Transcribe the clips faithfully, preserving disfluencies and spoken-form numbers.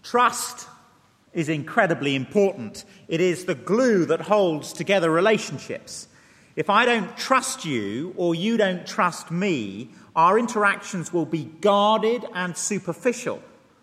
Trust is incredibly important. It is the glue that holds together relationships. If I don't trust you or you don't trust me, our interactions will be guarded and superficial.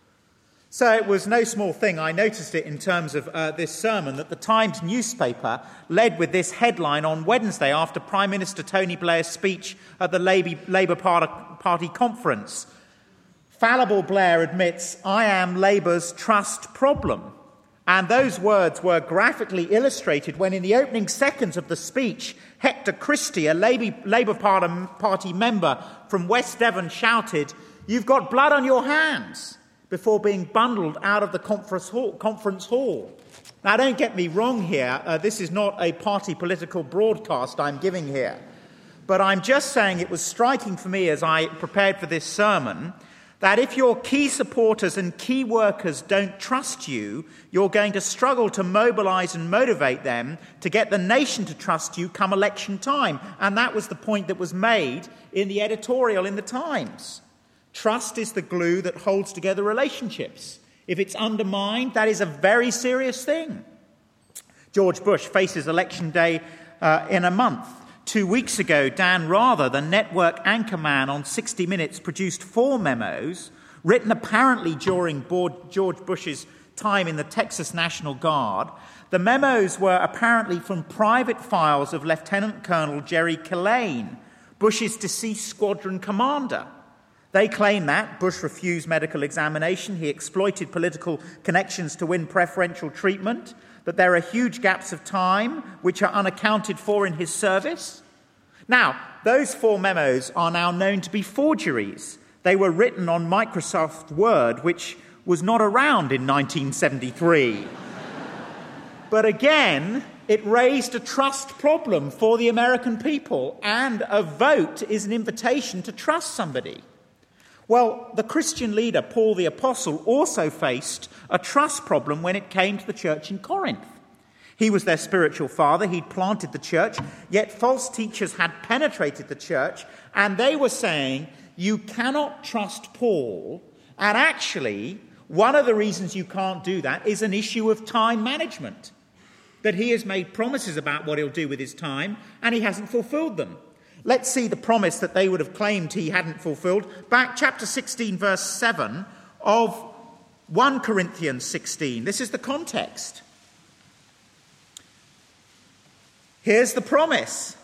So it was no small thing. I noticed it in terms of uh, this sermon that the Times newspaper led with this headline on Wednesday after Prime Minister Tony Blair's speech at the Labour Party conference. Fallible Blair admits, "I am Labour's trust problem." And those words were graphically illustrated when in the opening seconds of the speech, Hector Christie, a Labour Party member from West Devon, shouted, "You've got blood on your hands," before being bundled out of the conference hall. Conference hall. Now, don't get me wrong here. Uh, this is not a party political broadcast I'm giving here. But I'm just saying it was striking for me as I prepared for this sermon that if your key supporters and key workers don't trust you, you're going to struggle to mobilise and motivate them to get the nation to trust you come election time. And that was the point that was made in the editorial in the Times. Trust is the glue that holds together relationships. If it's undermined, that is a very serious thing. George Bush faces election day uh, in a month. Two weeks ago, Dan Rather, the network anchorman on sixty minutes, produced four memos, written apparently during George Bush's time in the Texas National Guard. The memos were apparently from private files of Lieutenant Colonel Jerry Killane, Bush's deceased squadron commander. They claim that Bush refused medical examination, he exploited political connections to win preferential treatment, that there are huge gaps of time which are unaccounted for in his service. Now, those four memos are now known to be forgeries. They were written on Microsoft Word, which was not around in nineteen seventy-three. But again, it raised a trust problem for the American people, and a vote is an invitation to trust somebody. Well, the Christian leader, Paul the Apostle, also faced a trust problem when it came to the church in Corinth. He was their spiritual father, he'd planted the church, yet false teachers had penetrated the church, and they were saying, you cannot trust Paul, and actually, one of the reasons you can't do that is an issue of time management, that he has made promises about what he'll do with his time, and he hasn't fulfilled them. Let's see the promise that they would have claimed he hadn't fulfilled. Back chapter sixteen, verse seven of First Corinthians sixteen. This is the context. Here's the promise.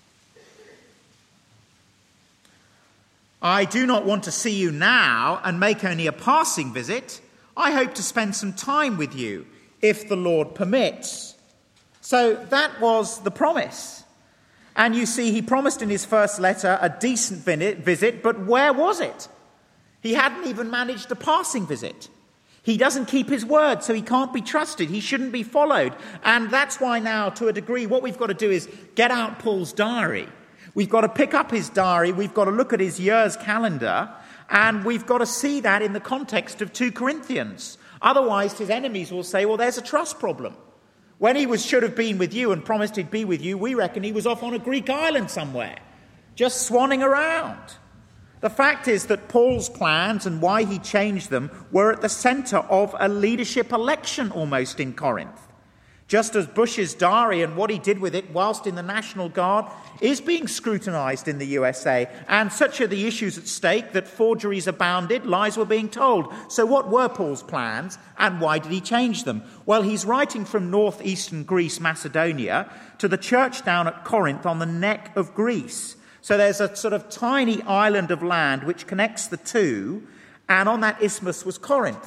I do not want to see you now and make only a passing visit. I hope to spend some time with you, if the Lord permits. So that was the promise. And you see, he promised in his first letter a decent visit, but where was it? He hadn't even managed a passing visit. He doesn't keep his word, so he can't be trusted. He shouldn't be followed. And that's why now, to a degree, what we've got to do is get out Paul's diary. We've got to pick up his diary. We've got to look at his year's calendar. And we've got to see that in the context of Second Corinthians. Otherwise, his enemies will say, well, there's a trust problem. When he was should have been with you and promised he'd be with you, we reckon he was off on a Greek island somewhere, just swanning around. The fact is that Paul's plans and why he changed them were at the centre of a leadership election almost in Corinth. Just as Bush's diary and what he did with it whilst in the National Guard is being scrutinised in the U S A, and such are the issues at stake that forgeries abounded, lies were being told. So what were Paul's plans, and why did he change them? Well, he's writing from northeastern Greece, Macedonia, to the church down at Corinth on the neck of Greece. So there's a sort of tiny island of land which connects the two, and on that isthmus was Corinth.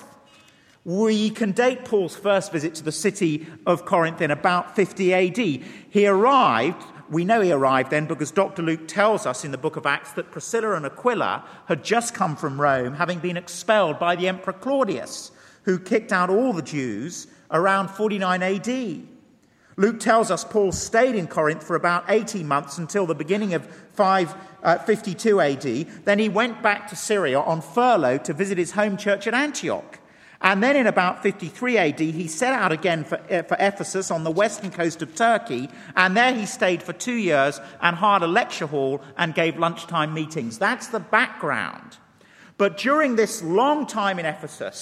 We can date Paul's first visit to the city of Corinth in about fifty A D. He arrived, we know he arrived then because Doctor Luke tells us in the book of Acts that Priscilla and Aquila had just come from Rome, having been expelled by the Emperor Claudius, who kicked out all the Jews around forty-nine A D. Luke tells us Paul stayed in Corinth for about eighteen months until the beginning of five fifty-two A D. Then he went back to Syria on furlough to visit his home church at Antioch. And then in about fifty-three A D, he set out again for, uh, for Ephesus on the western coast of Turkey, and there he stayed for two years and hired a lecture hall and gave lunchtime meetings. That's the background. But during this long time in Ephesus,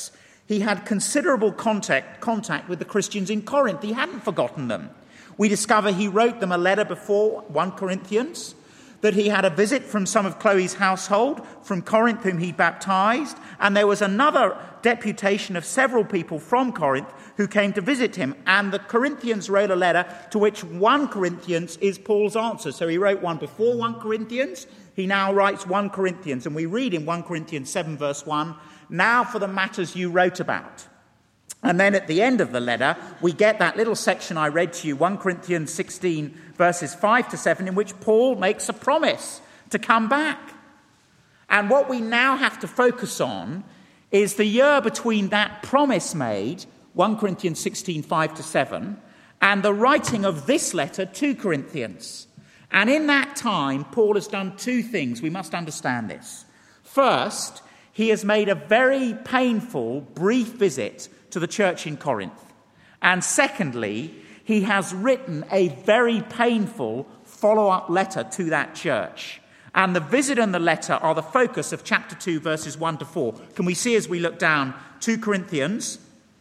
He had considerable contact, contact with the Christians in Corinth. He hadn't forgotten them. We discover he wrote them a letter before First Corinthians, that he had a visit from some of Chloe's household from Corinth whom he baptized, and there was another deputation of several people from Corinth who came to visit him, and the Corinthians wrote a letter to which First Corinthians is Paul's answer. So he wrote one before First Corinthians, he now writes First Corinthians, and we read in First Corinthians seven verse one, "Now for the matters you wrote about." And then at the end of the letter, we get that little section I read to you, First Corinthians sixteen, verses five to seven, in which Paul makes a promise to come back. And what we now have to focus on is the year between that promise made, First Corinthians sixteen, five to seven, and the writing of this letter to Corinthians. And in that time, Paul has done two things. We must understand this. First, he has made a very painful, brief visit to the church in Corinth. And secondly, he has written a very painful follow-up letter to that church. And the visit and the letter are the focus of chapter two, verses one to four. Can we see as we look down, Second Corinthians,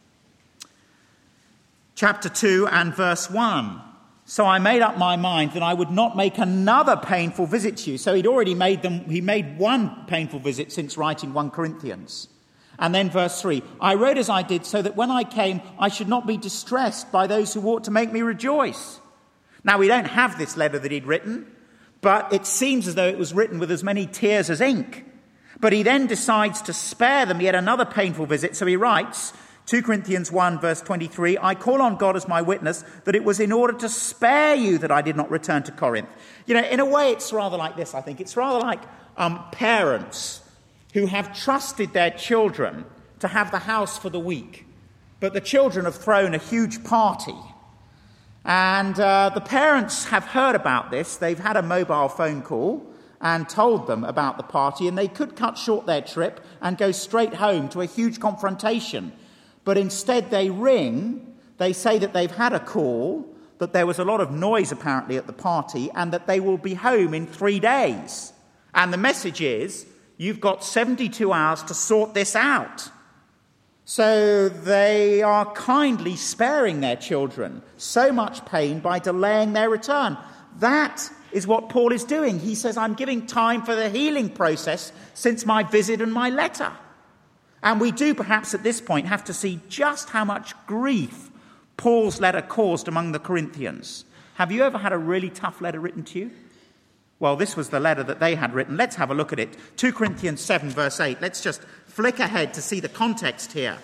chapter two and verse one. "So I made up my mind that I would not make another painful visit to you." So he'd already made them, he made one painful visit since writing First Corinthians. And then verse three, "I wrote as I did so that when I came, I should not be distressed by those who ought to make me rejoice." Now, we don't have this letter that he'd written, but it seems as though it was written with as many tears as ink. But he then decides to spare them yet another painful visit. So he writes, Second Corinthians one, verse twenty-three, "I call on God as my witness that it was in order to spare you that I did not return to Corinth." You know, in a way, it's rather like this, I think. It's rather like um, parents who have trusted their children to have the house for the week. But the children have thrown a huge party. And uh, the parents have heard about this. They've had a mobile phone call and told them about the party, and they could cut short their trip and go straight home to a huge confrontation. But instead they ring, they say that they've had a call, that there was a lot of noise apparently at the party, and that they will be home in three days. And the message is, you've got seventy-two hours to sort this out. So they are kindly sparing their children so much pain by delaying their return. That is what Paul is doing. He says, I'm giving time for the healing process since my visit and my letter. And we do perhaps at this point have to see just how much grief Paul's letter caused among the Corinthians. Have you ever had a really tough letter written to you? Well, this was the letter that they had written. Let's have a look at it. Second Corinthians seven, verse eight. Let's just flick ahead to see the context here.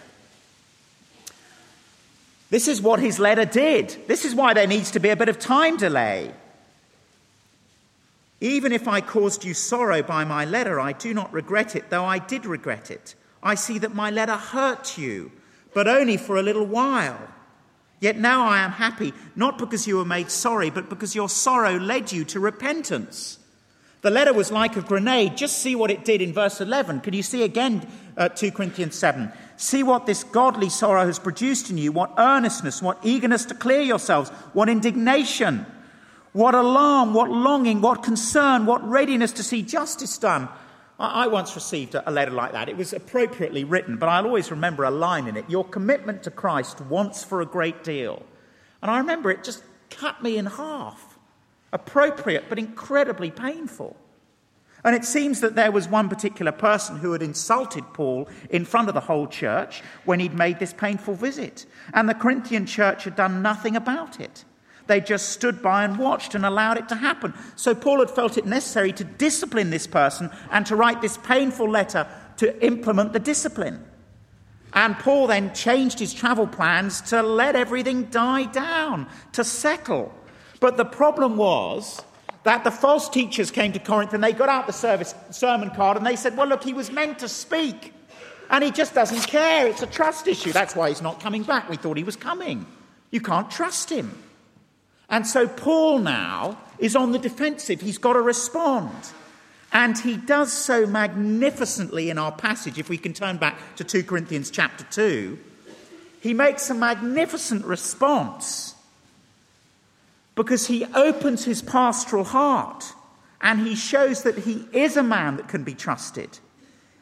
This is what his letter did. This is why there needs to be a bit of time delay. "Even if I caused you sorrow by my letter, I do not regret it, though I did regret it. I see that my letter hurt you, but only for a little while. Yet now I am happy, not because you were made sorry, but because your sorrow led you to repentance." The letter was like a grenade. Just see what it did in verse eleven. Can you see again uh, Second Corinthians seven? "See what this godly sorrow has produced in you, what earnestness, what eagerness to clear yourselves, what indignation, what alarm, what longing, what concern, what readiness to see justice done." I, I once received a, a letter like that. It was appropriately written, but I'll always remember a line in it. "Your commitment to Christ wants for a great deal." And I remember it just cut me in half. Appropriate, but incredibly painful. And it seems that there was one particular person who had insulted Paul in front of the whole church when he'd made this painful visit. And the Corinthian church had done nothing about it. They just stood by and watched and allowed it to happen. So Paul had felt it necessary to discipline this person and to write this painful letter to implement the discipline. And Paul then changed his travel plans to let everything die down, to settle. But the problem was that the false teachers came to Corinth and they got out the service sermon card and they said, well, look, he was meant to speak and he just doesn't care. It's a trust issue. That's why he's not coming back. We thought he was coming. You can't trust him. And so Paul now is on the defensive. He's got to respond. And he does so magnificently in our passage. If we can turn back to Second Corinthians chapter two, he makes a magnificent response. Because he opens his pastoral heart and he shows that he is a man that can be trusted.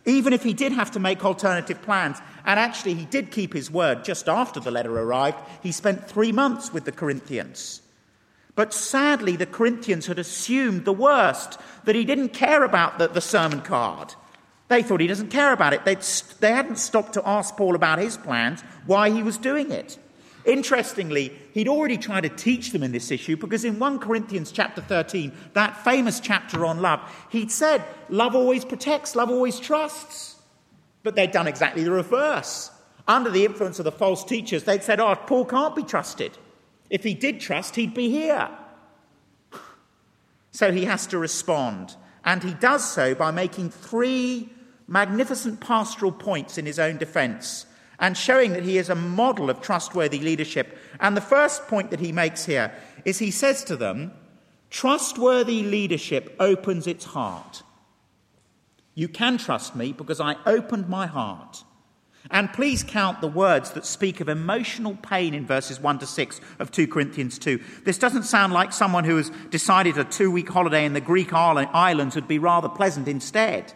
Even if he did have to make alternative plans, and actually he did keep his word just after the letter arrived, he spent three months with the Corinthians. But sadly, the Corinthians had assumed the worst, that he didn't care about the, the sermon card. They thought he doesn't care about it. They'd, they hadn't stopped to ask Paul about his plans, why he was doing it. Interestingly, he'd already tried to teach them in this issue, because in First Corinthians chapter thirteen, that famous chapter on love, he'd said, love always protects, love always trusts. But they'd done exactly the reverse. Under the influence of the false teachers, they'd said, oh, Paul can't be trusted. If he did trust, he'd be here. So he has to respond. And he does so by making three magnificent pastoral points in his own defence, and showing that he is a model of trustworthy leadership. And the first point that he makes here is he says to them, trustworthy leadership opens its heart. You can trust me because I opened my heart. And please count the words that speak of emotional pain in verses one to six of Second Corinthians two. This doesn't sound like someone who has decided a two-week holiday in the Greek islands would be rather pleasant instead.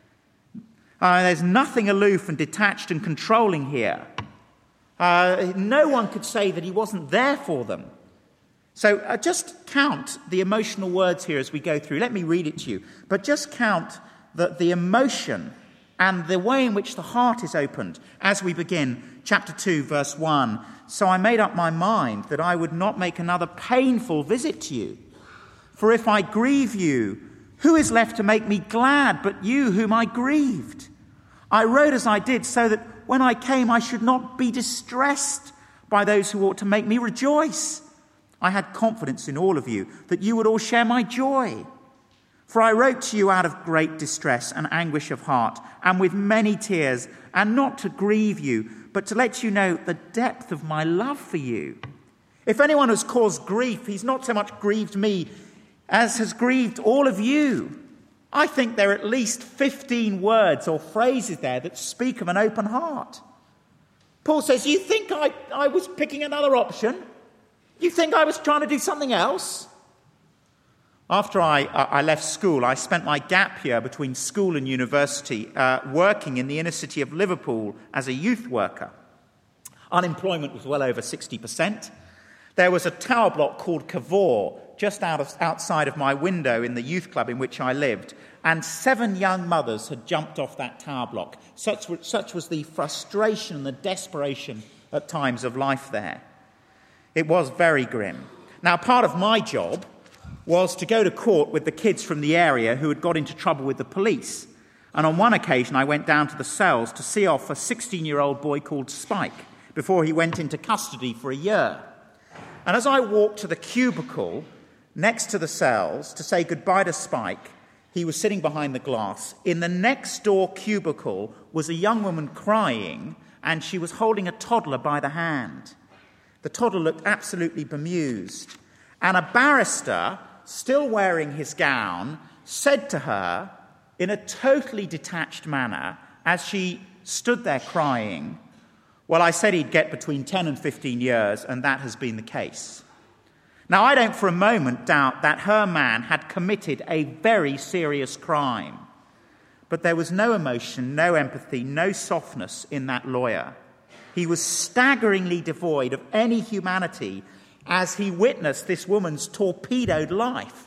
Uh, there's nothing aloof and detached and controlling here. Uh, no one could say that he wasn't there for them. So uh, just count the emotional words here as we go through. Let me read it to you. But just count the, the emotion and the way in which the heart is opened as we begin. Chapter two, verse one. So I made up my mind that I would not make another painful visit to you. For if I grieve you, who is left to make me glad but you whom I grieved? I wrote as I did so that when I came I should not be distressed by those who ought to make me rejoice. I had confidence in all of you that you would all share my joy. For I wrote to you out of great distress and anguish of heart and with many tears, and not to grieve you, but to let you know the depth of my love for you. If anyone has caused grief, he's not so much grieved me as has grieved all of you. I think there are at least fifteen words or phrases there that speak of an open heart. Paul says, you think I, I was picking another option? You think I was trying to do something else? After I, uh, I left school, I spent my gap year between school and university uh, working in the inner city of Liverpool as a youth worker. Unemployment was well over sixty percent. There was a tower block called Cavour just out of, outside of my window in the youth club in which I lived, and seven young mothers had jumped off that tower block. Such, such was the frustration and the desperation at times of life there. It was very grim. Now, part of my job was to go to court with the kids from the area who had got into trouble with the police. And on one occasion, I went down to the cells to see off a sixteen-year-old boy called Spike before he went into custody for a year. And as I walked to the cubicle next to the cells to say goodbye to Spike, he was sitting behind the glass. In the next door cubicle was a young woman crying, and she was holding a toddler by the hand. The toddler looked absolutely bemused. And a barrister, still wearing his gown, said to her in a totally detached manner, as she stood there crying, well, I said he'd get between ten and fifteen years, and that has been the case. Now, I don't for a moment doubt that her man had committed a very serious crime. But there was no emotion, no empathy, no softness in that lawyer. He was staggeringly devoid of any humanity as he witnessed this woman's torpedoed life.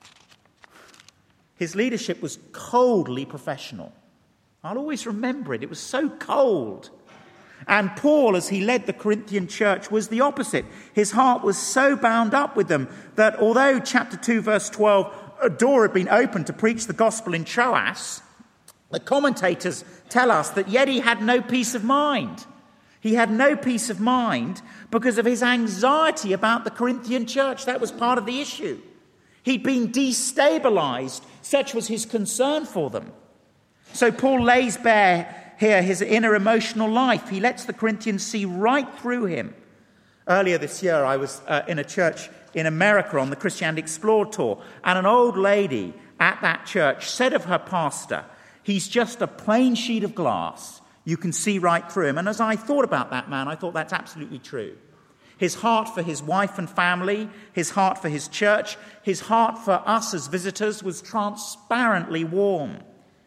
His leadership was coldly professional. I'll always remember it. It was so cold. And Paul, as he led the Corinthian church, was the opposite. His heart was so bound up with them that although chapter two, verse twelve, a door had been opened to preach the gospel in Troas, the commentators tell us that yet he had no peace of mind. He had no peace of mind because of his anxiety about the Corinthian church. That was part of the issue. He'd been destabilized. Such was his concern for them. So Paul lays bare here his inner emotional life. He lets the Corinthians see right through him. Earlier this year, I was uh, in a church in America on the Christianity Explored tour, and an old lady at that church said of her pastor, he's just a plain sheet of glass. You can see right through him. And as I thought about that man, I thought that's absolutely true. His heart for his wife and family, his heart for his church, his heart for us as visitors was transparently warm.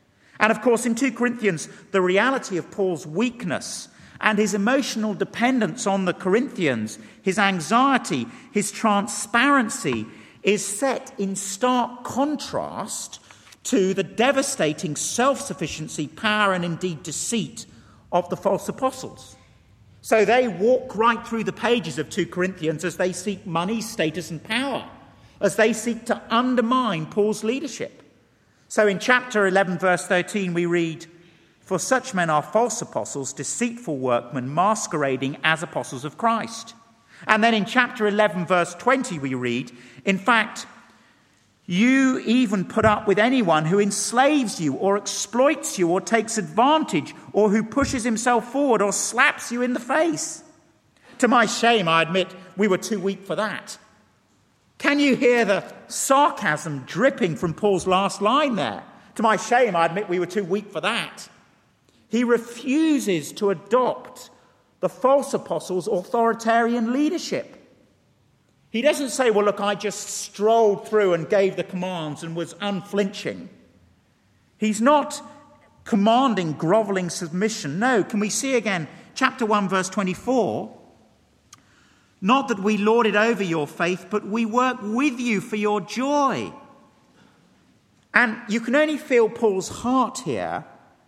And of course, in Second Corinthians, the reality of Paul's weakness and his emotional dependence on the Corinthians, his anxiety, his transparency, is set in stark contrast to the devastating self-sufficiency, power, and indeed deceit of the false apostles. So they walk right through the pages of Second Corinthians as they seek money, status, and power, as they seek to undermine Paul's leadership. So in chapter eleven, verse thirteen, we read, "For such men are false apostles, deceitful workmen, masquerading as apostles of Christ." And then in chapter eleven, verse twenty, we read, "In fact, you even put up with anyone who enslaves you or exploits you or takes advantage or who pushes himself forward or slaps you in the face. To my shame, I admit we were too weak for that." Can you hear the sarcasm dripping from Paul's last line there? To my shame, I admit we were too weak for that. He refuses to adopt the false apostles' authoritarian leadership. He doesn't say, well, look, I just strolled through and gave the commands and was unflinching. He's not commanding groveling submission. No, can we see again, chapter one, verse twenty-four? "Not that we lord it over your faith, but we work with you for your joy." And you can only feel Paul's heart here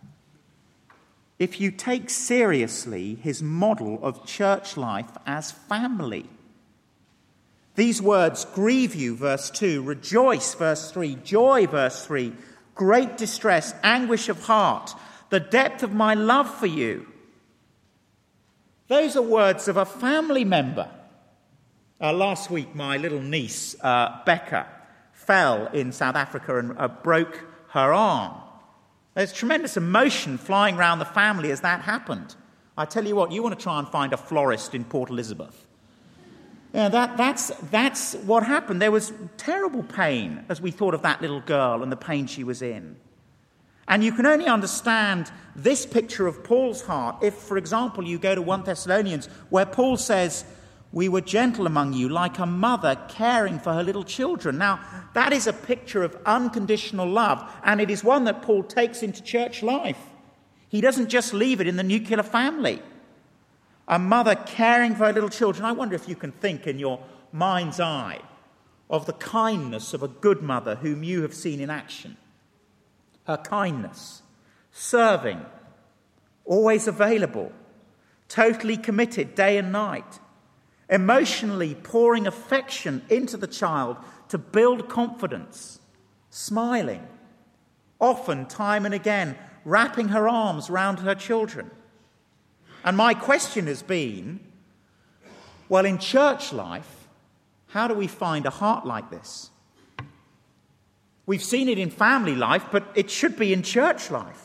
if you take seriously his model of church life as family. These words, grieve you, verse two, rejoice, verse three, joy, verse three, great distress, anguish of heart, the depth of my love for you. Those are words of a family member. Uh, last week, my little niece, uh, Becca, fell in South Africa and uh, broke her arm. There's tremendous emotion flying around the family as that happened. I tell you what, you want to try and find a florist in Port Elizabeth. Yeah, that, that's, that's what happened. There was terrible pain as we thought of that little girl and the pain she was in. And you can only understand this picture of Paul's heart if, for example, you go to First Thessalonians, where Paul says, "We were gentle among you, like a mother caring for her little children." Now, that is a picture of unconditional love, and it is one that Paul takes into church life. He doesn't just leave it in the nuclear family. A mother caring for her little children. I wonder if you can think in your mind's eye of the kindness of a good mother whom you have seen in action. Her kindness, serving, always available, totally committed day and night, emotionally pouring affection into the child to build confidence, smiling, often, time and again, wrapping her arms round her children. And my question has been, well, in church life, how do we find a heart like this? We've seen it in family life, but it should be in church life.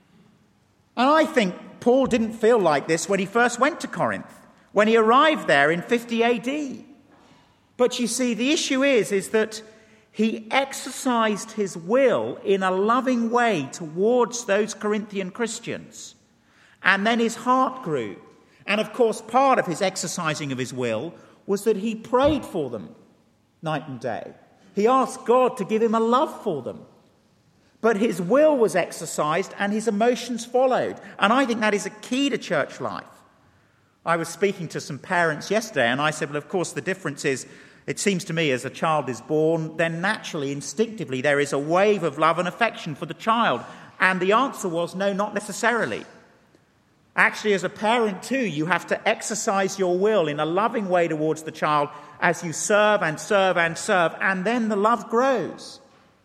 And I think Paul didn't feel like this when he first went to Corinth, when he arrived there in fifty A D. But you see, the issue is, is that he exercised his will in a loving way towards those Corinthian Christians. And then his heart grew. And of course, part of his exercising of his will was that he prayed for them night and day. He asked God to give him a love for them. But his will was exercised and his emotions followed. And I think that is a key to church life. I was speaking to some parents yesterday and I said, well, of course, the difference is, it seems to me as a child is born, then naturally, instinctively, there is a wave of love and affection for the child. And the answer was, no, not necessarily. Actually, as a parent too, you have to exercise your will in a loving way towards the child as you serve and serve and serve, and then the love grows.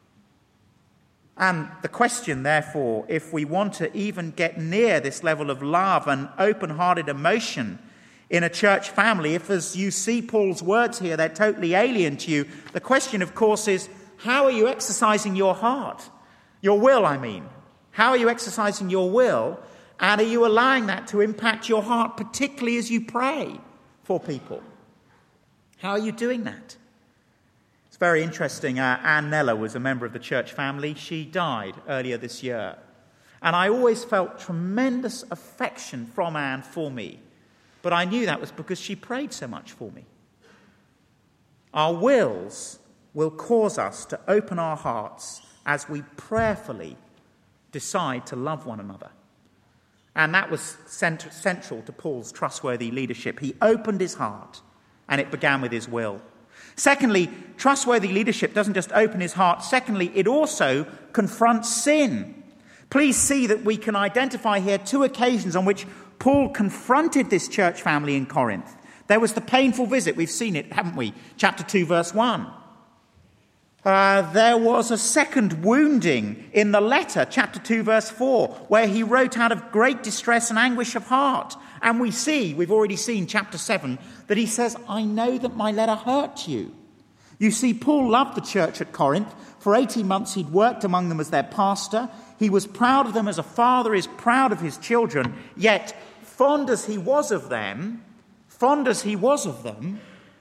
And the question, therefore, if we want to even get near this level of love and open-hearted emotion in a church family, if as you see Paul's words here, they're totally alien to you, the question, of course, is, how are you exercising your heart? Your will, I mean. How are you exercising your will? And are you allowing that to impact your heart, particularly as you pray for people? How are you doing that? It's very interesting. Uh, Anne Neller was a member of the church family. She died earlier this year. And I always felt tremendous affection from Anne for me. But I knew that was because she prayed so much for me. Our wills will cause us to open our hearts as we prayerfully decide to love one another. And that was cent- central to Paul's trustworthy leadership. He opened his heart, and it began with his will. Secondly, trustworthy leadership doesn't just open his heart. Secondly, it also confronts sin. Please see that we can identify here two occasions on which Paul confronted this church family in Corinth. There was the painful visit. We've seen it, haven't we? Chapter two, verse one. Uh, there was a second wounding in the letter, chapter two, verse four, where he wrote out of great distress and anguish of heart. And we see, we've already seen chapter seven, that he says, I know that my letter hurt you. You see, Paul loved the church at Corinth. For eighteen months he'd worked among them as their pastor. He was proud of them as a father is proud of his children. Yet, fond as he was of them, fond as he was of them,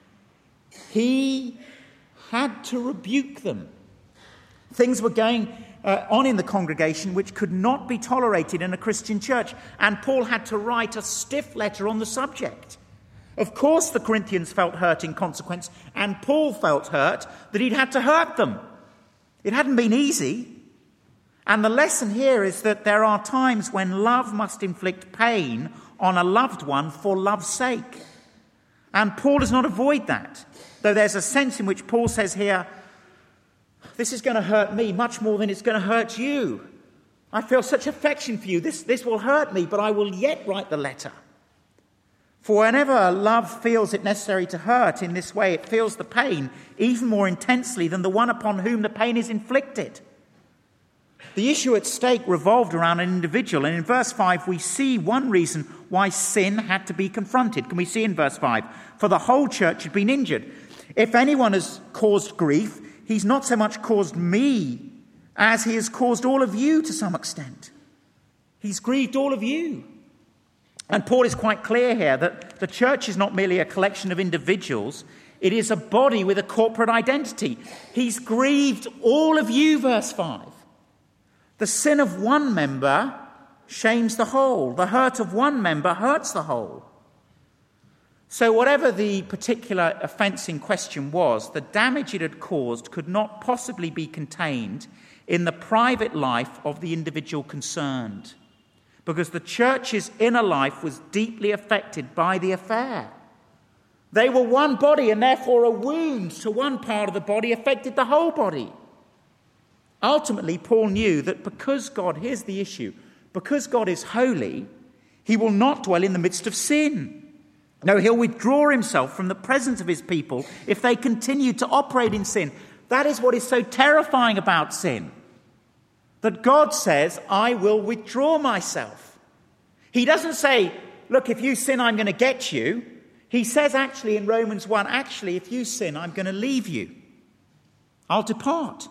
he had to rebuke them. Things were going uh, on in the congregation which could not be tolerated in a Christian church, and Paul had to write a stiff letter on the subject. Of course the Corinthians felt hurt in consequence, and Paul felt hurt that he'd had to hurt them. It hadn't been easy. And the lesson here is that there are times when love must inflict pain on a loved one for love's sake. And Paul does not avoid that, though there's a sense in which Paul says here, this is going to hurt me much more than it's going to hurt you. I feel such affection for you. This, this will hurt me, but I will yet write the letter. For whenever love feels it necessary to hurt in this way, it feels the pain even more intensely than the one upon whom the pain is inflicted. The issue at stake revolved around an individual, and in verse five we see one reason why sin had to be confronted. Can we see in verse five? For the whole church had been injured. If anyone has caused grief, he's not so much caused me as he has caused all of you to some extent. He's grieved all of you. And Paul is quite clear here that the church is not merely a collection of individuals. It is a body with a corporate identity. He's grieved all of you, verse five. The sin of one member shames the whole. The hurt of one member hurts the whole. So whatever the particular offence in question was, the damage it had caused could not possibly be contained in the private life of the individual concerned, because the church's inner life was deeply affected by the affair. They were one body, and therefore a wound to one part of the body affected the whole body. Ultimately, Paul knew that because God, here's the issue, because God is holy, he will not dwell in the midst of sin. No, he'll withdraw himself from the presence of his people if they continue to operate in sin. That is what is so terrifying about sin. That God says, I will withdraw myself. He doesn't say, look, if you sin, I'm going to get you. He says actually in Romans one, actually, if you sin, I'm going to leave you. I'll depart.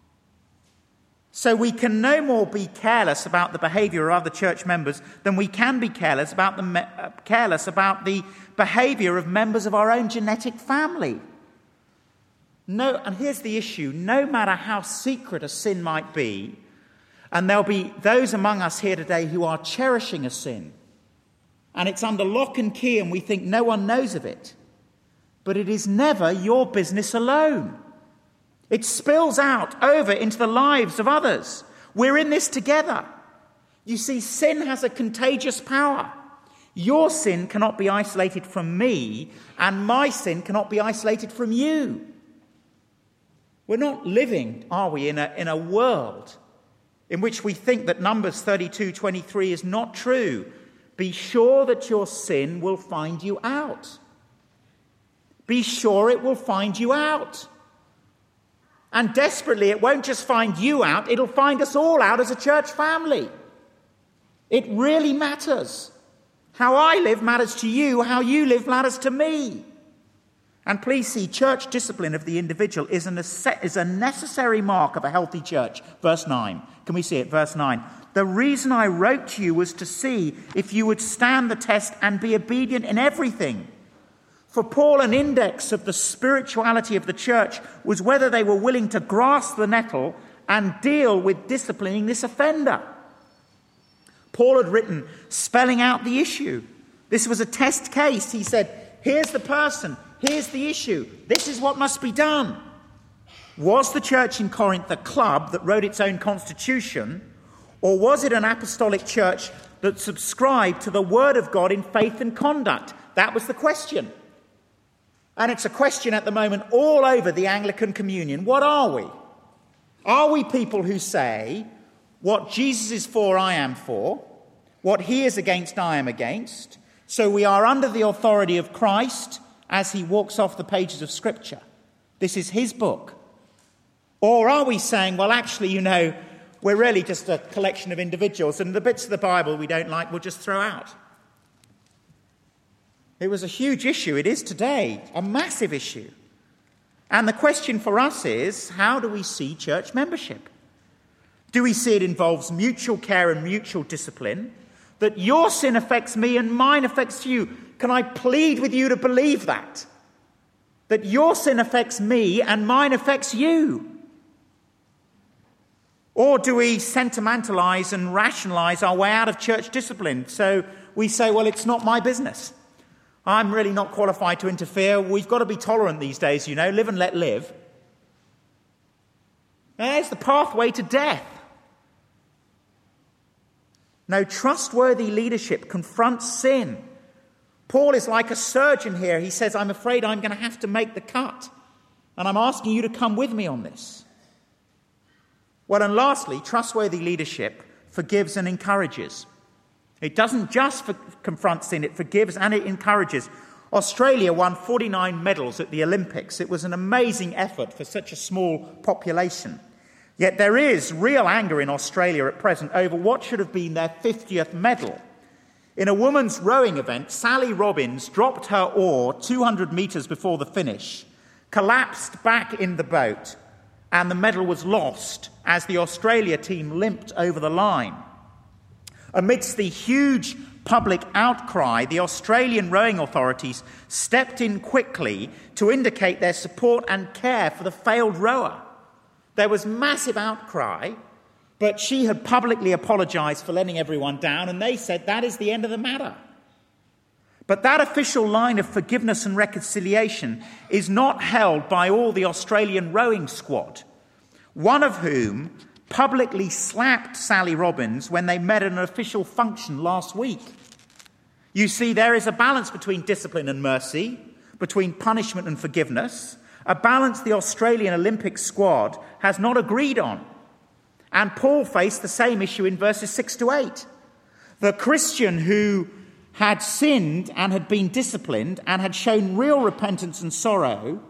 So we can no more be careless about the behaviour of other church members than we can be careless about the me- uh, careless about the behaviour of members of our own genetic family. No, and here's the issue: no matter how secret a sin might be, and there'll be those among us here today who are cherishing a sin, and it's under lock and key, and we think no one knows of it, but it is never your business alone. It spills out over into the lives of others. We're in this together. You see, sin has a contagious power. Your sin cannot be isolated from me, and my sin cannot be isolated from you. We're not living, are we, in a, in a world in which we think that Numbers thirty-two twenty-three is not true. Be sure that your sin will find you out. Be sure it will find you out. And desperately, it won't just find you out, it'll find us all out as a church family. It really matters. How I live matters to you, how you live matters to me. And please see, church discipline of the individual is a, nece- is a necessary mark of a healthy church. Verse nine. Can we see it? Verse nine. The reason I wrote to you was to see if you would stand the test and be obedient in everything. For Paul, an index of the spirituality of the church was whether they were willing to grasp the nettle and deal with disciplining this offender. Paul had written, spelling out the issue. This was a test case. He said, here's the person, here's the issue, this is what must be done. Was the church in Corinth a club that wrote its own constitution, Or was it an apostolic church that subscribed to the word of God in faith and conduct? That was the question. And it's a question at the moment all over the Anglican communion. What are we? Are we people who say, what Jesus is for, I am for, what he is against, I am against, so we are under the authority of Christ as he walks off the pages of Scripture? This is his book. Or are we saying, well, actually, you know, we're really just a collection of individuals, and the bits of the Bible we don't like we'll just throw out? It was a huge issue. It is today, a massive issue. And the question for us is, how do we see church membership? Do we see it involves mutual care and mutual discipline? That your sin affects me and mine affects you. Can I plead with you to believe that? That your sin affects me and mine affects you? Or do we sentimentalize and rationalize our way out of church discipline? So we say, well, it's not my business. I'm really not qualified to interfere. We've got to be tolerant these days, you know, live and let live. There's the pathway to death. No, trustworthy leadership confronts sin. Paul is like a surgeon here. He says, I'm afraid I'm going to have to make the cut. And I'm asking you to come with me on this. Well, and lastly, trustworthy leadership forgives and encourages. It doesn't just for, confront sin, it forgives and it encourages. Australia won forty-nine medals at the Olympics. It was an amazing effort for such a small population. Yet there is real anger in Australia at present over what should have been their fiftieth medal. In a women's rowing event, Sally Robbins dropped her oar two hundred metres before the finish, collapsed back in the boat, and the medal was lost as the Australia team limped over the line. Amidst the huge public outcry, the Australian rowing authorities stepped in quickly to indicate their support and care for the failed rower. There was massive outcry, but she had publicly apologised for letting everyone down, and they said that is the end of the matter. But that official line of forgiveness and reconciliation is not held by all the Australian rowing squad, one of whom publicly slapped Sally Robbins when they met at an official function last week. You see, there is a balance between discipline and mercy, between punishment and forgiveness, a balance the Australian Olympic squad has not agreed on. And Paul faced the same issue in verses six to eight. The Christian who had sinned and had been disciplined and had shown real repentance and sorrow,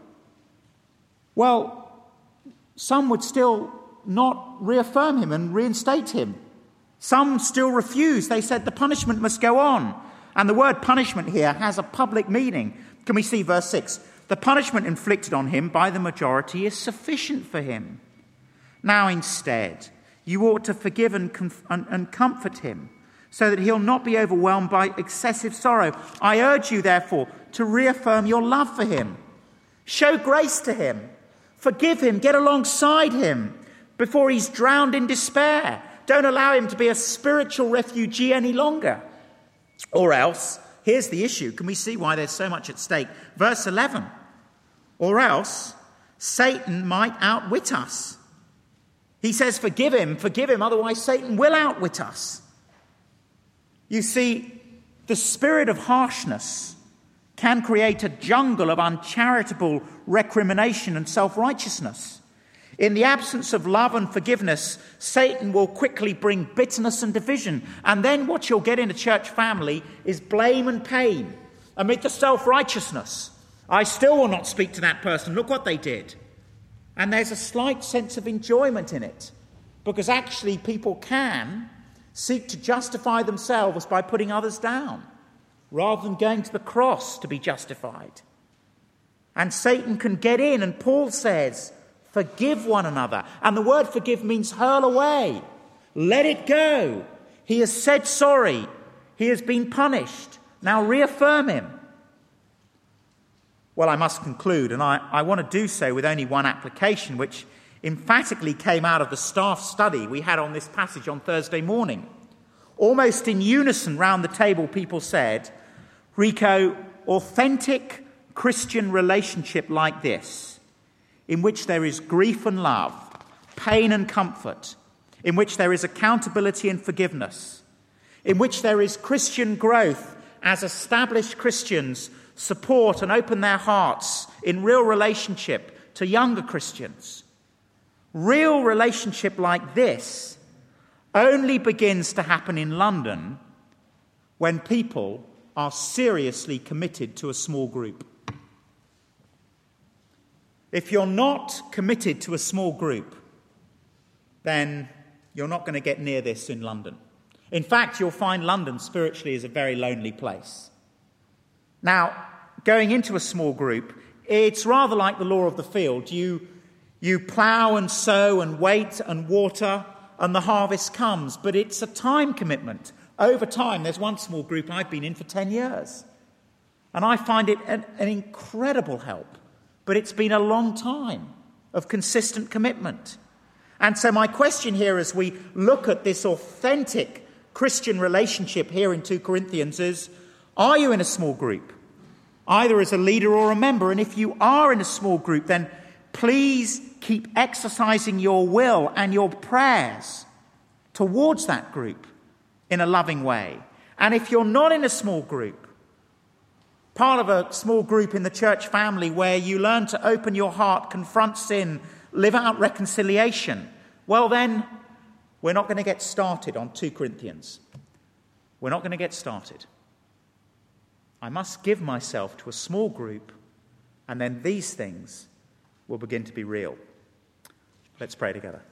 well, some would still not reaffirm him and reinstate him. Some still refused. They said the punishment must go on. And the word punishment here has a public meaning. Can we see verse six? The punishment inflicted on him by the majority is sufficient for him. Now instead, you ought to forgive and, comf- and, and comfort him, so that he'll not be overwhelmed by excessive sorrow. I urge you, therefore, to reaffirm your love for him. Show grace to him. Forgive him. Get alongside him before he's drowned in despair. Don't allow him to be a spiritual refugee any longer. Or else, here's the issue. Can we see why there's so much at stake? Verse eleven. Or else, Satan might outwit us. He says, forgive him, forgive him, otherwise Satan will outwit us. You see, the spirit of harshness can create a jungle of uncharitable recrimination and self-righteousness. In the absence of love and forgiveness, Satan will quickly bring bitterness and division. And then what you'll get in a church family is blame and pain amid the self-righteousness. I still will not speak to that person. Look what they did. And there's a slight sense of enjoyment in it, because actually people can seek to justify themselves by putting others down, rather than going to the cross to be justified. And Satan can get in, and Paul says, forgive one another. And the word forgive means hurl away. Let it go. He has said sorry. He has been punished. Now reaffirm him. Well, I must conclude, and I, I want to do so with only one application, which emphatically came out of the staff study we had on this passage on Thursday morning. Almost in unison round the table, people said, Rico, authentic Christian relationship like this, in which there is grief and love, pain and comfort, in which there is accountability and forgiveness, in which there is Christian growth as established Christians support and open their hearts in real relationship to younger Christians. Real relationship like this only begins to happen in London when people are seriously committed to a small group. If you're not committed to a small group, then you're not going to get near this in London. In fact, you'll find London spiritually is a very lonely place. Now, going into a small group, it's rather like the law of the field. You, you plough and sow and wait and water, and the harvest comes. But it's a time commitment. Over time, there's one small group I've been in for ten years. And I find it an, an incredible help. But it's been a long time of consistent commitment. And so my question here as we look at this authentic Christian relationship here in Second Corinthians is, are you in a small group? Either as a leader or a member. And if you are in a small group, then please keep exercising your will and your prayers towards that group in a loving way. And if you're not in a small group, part of a small group in the church family where you learn to open your heart, confront sin, live out reconciliation, well then, we're not going to get started on Second Corinthians. We're not going to get started. I must give myself to a small group, and then these things will begin to be real. Let's pray together.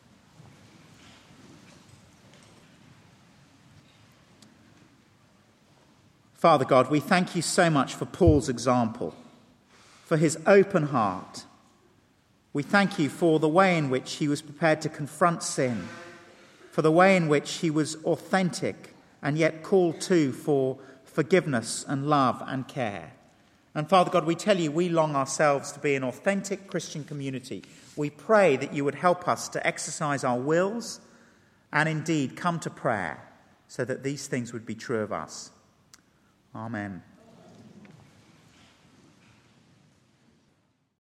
Father God, we thank you so much for Paul's example, for his open heart. We thank you for the way in which he was prepared to confront sin, for the way in which he was authentic and yet called to for forgiveness and love and care. And Father God, we tell you we long ourselves to be an authentic Christian community. We pray that you would help us to exercise our wills and indeed come to prayer so that these things would be true of us. Amen.